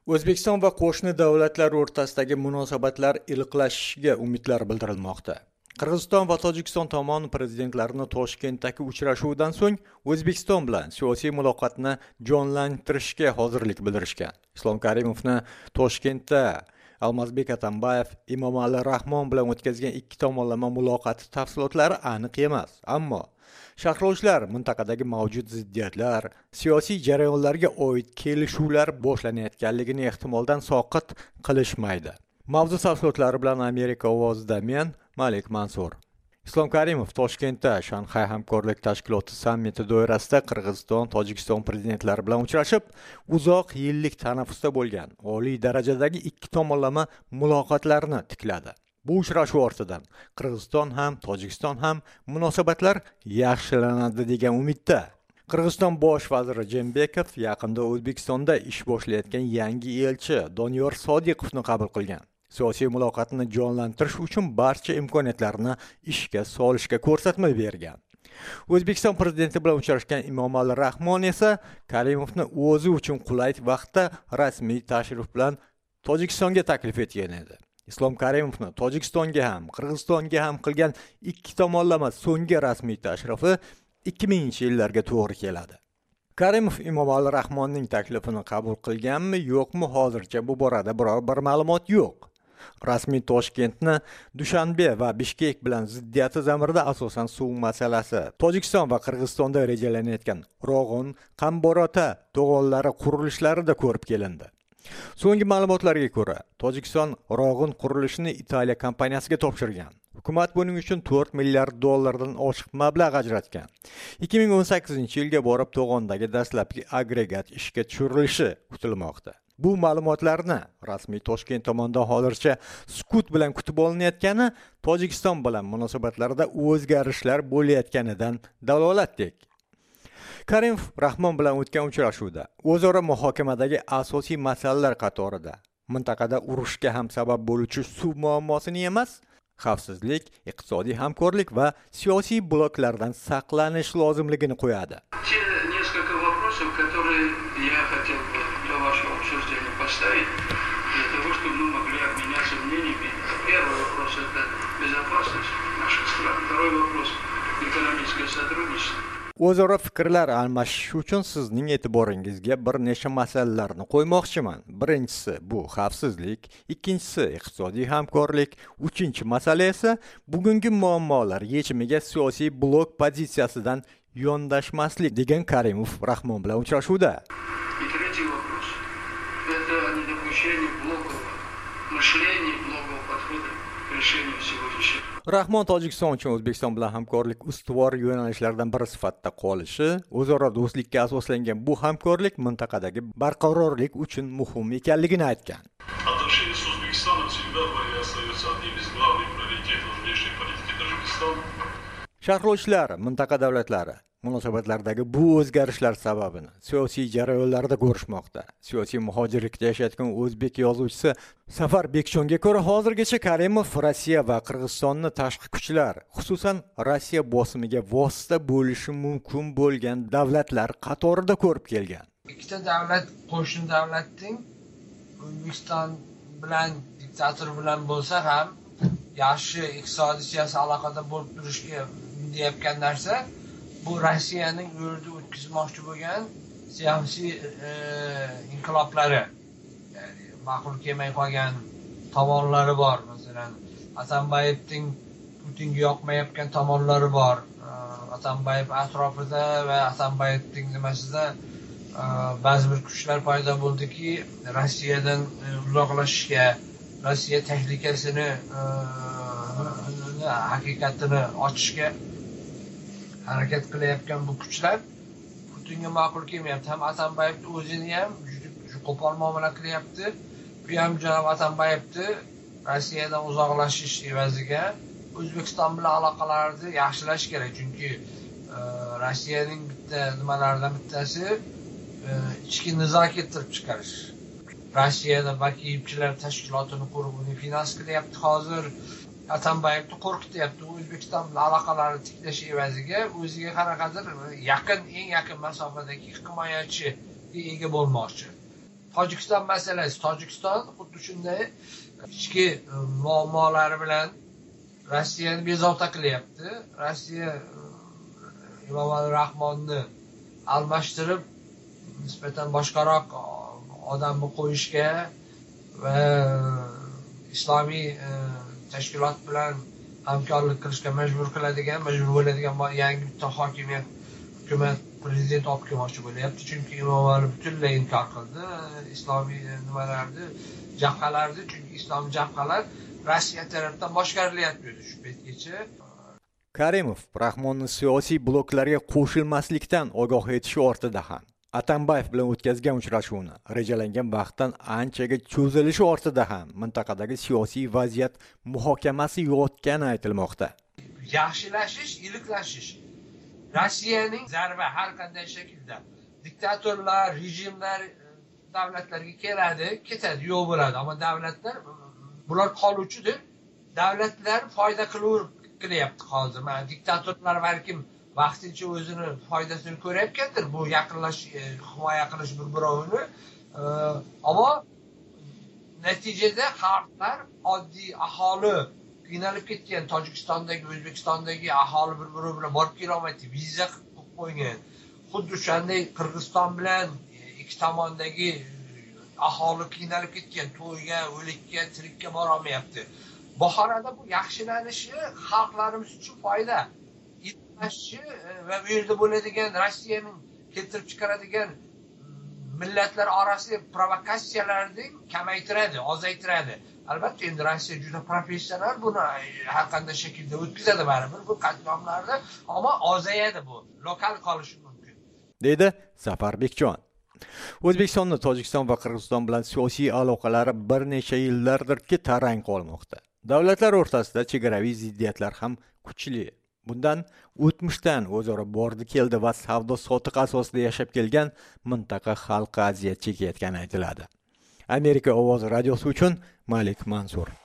O'zbekiston va qo'shni davlatlar o'rtasidagi munosabatlar iliqlashishiga umidlar bildirilmoqda. Qirg'iziston va Tojikiston tomoni prezidentlarini Toshkentdagi uchrashuvdan so'ng O'zbekiston bilan siyosiy muloqotni jonlantirishga hozirlik bildirishgan. Islom Karimovni Toshkentda Almazbek Atambayev, Emomali Rahmon bilan o'tkazgan ikki tomonlama muloqoti tafsilotlari aniq emas, ammo sharhlovchilar mintaqadagi mavjud ziddiyatlar, siyosiy jarayonlarga oid kelishuvlar boshlanayotganligini ehtimoldan soqit qilishmaydi. Mavzu tafsilotlari bilan Amerika ovozida men Malik Mansur. Islom Karimov Toshkentda Shanxay hamkorlik tashkiloti sammiti doirasida Qirg'iziston, Tojikiston prezidentlari bilan uchrashib, uzoq yillik tanaffusda bo'lgan oliy darajadagi ikki tomonlama muloqotlarni tikladi. Bu uchrashuv ortidan Qirg'iziston ham, Tojikiston ham munosabatlar yaxshilanadi degan umidda. Qirg'iziston bosh vaziri Jeenbekov yaqinda O'zbekistonda ish boshlayotgan yangi elchi Doniyor Sodiqovni qabul qilgan. Siyosiy muloqotni jonlantirish uchun barcha imkoniyatlarni ishga solishga ko'rsatma bergan. O'zbekiston prezidenti bilan uchrashgan Emomali Rahmon esa Karimovni o'zi uchun qulay vaqtda rasmiy tashrif bilan Tojikistonga taklif etgan edi. Islom Karimovni Tojikistonga ham, Qirg'izistonga ham qilgan ikki tomonlama so'nggi rasmiy tashrifi 2000-yillarga to'g'ri keladi. Karimov Emomali Rahmonning taklifini qabul qilganmi, yo'qmi, hozircha bu borada biror bir ma'lumot yo'q. Rasmiy Toshkentni Dushanbe va Bishkek bilan ziddiyati zamirida asosan suv masalasi, Tojikiston va Qirg'izistonda rejalanayotgan Rog'un, Qamborota to'g'onlari qurilishlarida ko'rib kelindi. So'nggi ma'lumotlarga ko'ra, Tojikiston Rog'un qurilishini Italiya kompaniyasiga topshirgan. Hukumat buning uchun 4 milliard dollardan oshiq mablag' ajratgan. 2018-yilga borib to'g'ondagi dastlabki agregat ishga tushirilishi kutilmoqda. Bu ma'lumotlarni rasmiy Toshkent tomonidan hozircha sukut bilan kutib olinayotgani Tojikiston bilan munosabatlarda o'zgarishlar bo'layotganidan dalolatdek. Karimov Rahmon bilan o'tgan uchrashuvda o'zaro muhokamadagi asosiy masalalar qatorida mintaqada urushga ham sabab bo'luvchi suv muammosini emas, xavfsizlik, iqtisodiy hamkorlik va siyosiy bloklardan saqlanish lozimligini qo'yadi. Несколько вопросов, которые я хотел бы для вашего обсуждения поставить, для того, чтобы мы могли обменяться мнениями. Первый вопрос – это безопасность наших стран. Второй вопрос – экономическое сотрудничество. O'zaro fikrlar almashish uchun sizning e'tiboringizga bir nechta masalalarni qo'ymoqchiman. Birinchisi bu xavfsizlik, ikkinchisi iqtisodiy hamkorlik, uchinchi masala esa bugungi muammolar yechimiga siyosiy blok pozitsiyasidan yondashmaslik degan Karimov Rahmon bilan uchrashuvda. И третий вопрос – это недопущение блокового мышления, блокового подхода к решению сегодняшнего. Rahmon Tojikiston uchun O'zbekiston bilan hamkorlik ustuvor yo'nalishlardan biri sifatida qolishi, o'zaro do'stlikka asoslangan bu hamkorlik mintaqadagi barqarorlik uchun muhim ekanligini aytgan. Отношения с Узбекистаном всегда были и остаются одним из главных приоритетов внешней политики Таджикистана. Sharhlovchilar mintaqa davlatlari munosabatlardagi bu o'zgarishlar sababini siyosiy jarayonlarda ko'rishmoqda. Siyosiy muhojirlikda yashayotgan o'zbek yozuvchisi Safar Bekchonga ko'ra, hozirgacha Karimov Rossiya va Qirg'izistonni tashqi kuchlar, xususan Rossiya bosimiga vosita bo'lishi mumkin bo'lgan davlatlar qatorida ko'rib kelgan. Ikkita davlat qo'shni davlatning O'zbekiston bilan diktator bilan bo'lsa ham yaxshi iqtisodiy siyosiy aloqada bo'lib turishga deyotgan narsa bu Rossiyaning o'rda o'tkazmoqchi bo'lgan siyosiy inqiloblari, ya'ni ma'qul kelmay qolgan tomonlari bor. Masalan, Atambayevning Putinga yoqmayotgan tomonlari bor. Atambayev atrofida va Atambayevning nimasida ba'zi bir kuchlar paydo bo'ldiki, Rossiyadan uzoqlashishga, Rossiya tahlikasini haqiqatini ochishga harakat qilayotgan bu kuchlar Putinga ma'qul kelmayapti. Ham Atambayevni o'zini ham qo'pol muomala qilyapti. Bu ham janob Atambayevni Rossiyadan uzoqlashish evaziga O'zbekiston bilan aloqalarni yaxshilash kerak. Chunki Rossiyaning bitta nimalaridan bittasi ichki nizo keltirib chiqarish. Rossiyada vakilchilar tashkilotini qurib uni finans qilyapti. Hozir Atambayevni qo'rqityapti. O'zbekiston bilan aloqalarni tiklash evaziga o'ziga qanaqadir eng yaqin masofadagi himoyachiga ega bo'lmoqchi. Tojikiston masalasi. Tojikiston xuddi shunday ichki muammolari bilan Rossiyani bezovta qilyapti. Rossiya Emomali Rahmonni almashtirib nisbatan boshqaroq odamni qo'yishga va islomiy tashkilot bilan hamkorlik qilishga majbur bo'ladigan yangi bitta hukumat prezident olib kelmoqchi bo'lyapti. Chunki Emomali butunlay inkor qildi islomiy nimalarni, jabhalarni, chunki islomiy jabhalar Rossiya tomonidan boshqarilyapti shu paytgacha. Karimov Rahmonni siyosiy bloklarga qo'shilmaslikdan ogoh etishi ortida ham Atambayev bilan o'tkazgan uchrashuvni rejalangan vaqtdan anchaga cho'zilishi ortida ham mintaqadagi siyosiy vaziyat muhokamasi yotgani aytilmoqda. Yaxshilashish, iliqlashish. Rossiyaning zarba har qanday shaklda diktatorlar, rejimlar davlatlarga keladi, ketadi, yo'q bo'ladi, ammo davlatlar bular qoluvchidir. Davlatlar foyda qilyapti hozir. Mana diktatorlar balkim vaqtincha o'zini foydasini ko'rayotgandir, bu himoya qilish bir-birovini. Ammo natijada xalqlar, oddiy aholi qiynalib ketgan, Tojikistondagi, O'zbekistondagi aholi bir-biri bilan borib kela olmaydi, viza qilib qo'ygan. Xuddi o'shanday Qirg'iziston bilan ikki tomondagi aholi qiynalib ketgan, to'yga, o'likka, tirikka bora olmayapti. Buxoroda bu yaxshilanishi xalqlarimiz uchun foyda. Va bu yerda bo'ladigan Rossiyaning keltirib chiqaradigan millatlar orasida provokatsiyalarni kamaytiradi, ozaytiradi. Albatta endi Rossiya juda professional buni har qanday shaklda o'tkazadi baribir bu qatnashlarni, ammo ozayadi bu, lokal qolishi mumkin. Dedi Zafar Bekjon. O'zbekistonning Tojikiston va Qirg'iziston bilan siyosiy aloqalari bir necha yillardirki tarang qolmoqda. Davlatlar o'rtasida chegaraviy ziddiyatlar ham kuchli. Bundan o'tmishdan o'zaro bordi-keldi va savdo-sotiq asosida yashab kelgan mintaqa xalqi aziyat chekayotgani aytiladi. Amerika ovozi radiosi uchun Malik Mansur.